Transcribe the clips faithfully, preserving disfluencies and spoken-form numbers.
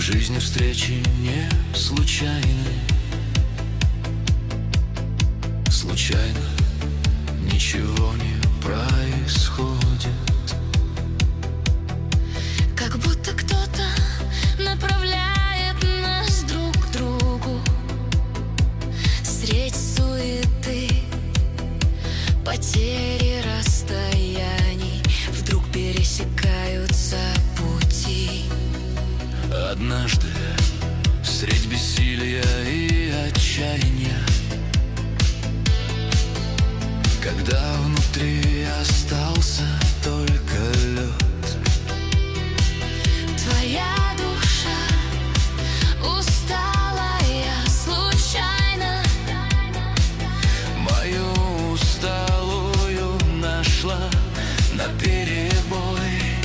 жизни встречи не случайны. Случайно ничего не происходит. Как будто кто-то направляет нас друг к другу. Средь суеты, потери расстояний, вдруг пересекаются пути. Однажды средь бессилия и отчаяния, когда внутри остался только лед, твоя душа усталая случайно мою усталую нашла наперебой.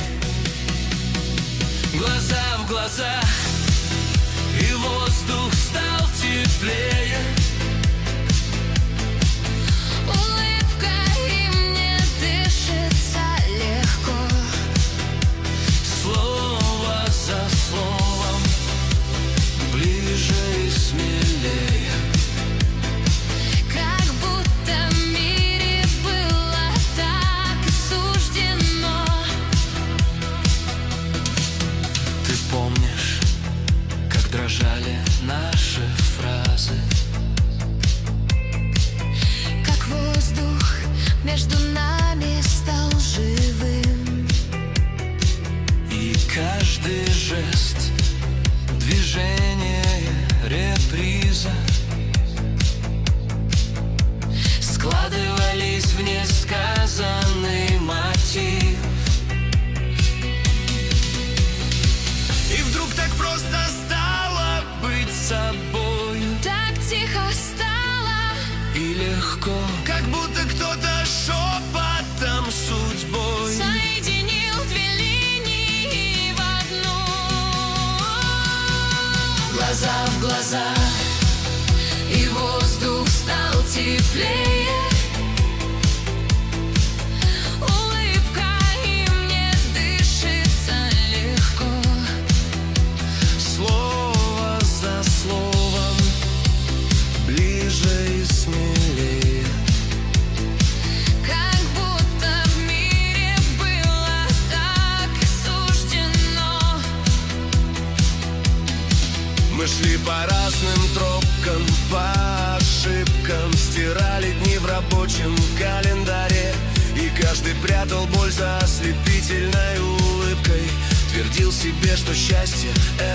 Глаза в глаза, и воздух стал теплее. Улыбка, и мне дышится легко. Слово за словом, ближе и смелее. Как будто в мире было так суждено. Ты помнишь, как дрожали наши фразы, Как воздух между нами стал живым. и каждый жест, движение, реприза складывались в несказанный мотив. И вдруг так просто стало быть собой, Так тихо стало, и легко, как будто кто-то шепотом судьбой соединил две линии в одну. глаза в глаза, И воздух стал теплее. Улыбка, и мне дышится легко. слово за словом, ближе и смелее. Как будто в мире было так суждено. Мы шли по разным тропкам, по ошибкам, стирали дни в рабочем календаре, и каждый прятал боль за ослепительной улыбкой. Твердил себе, что счастье —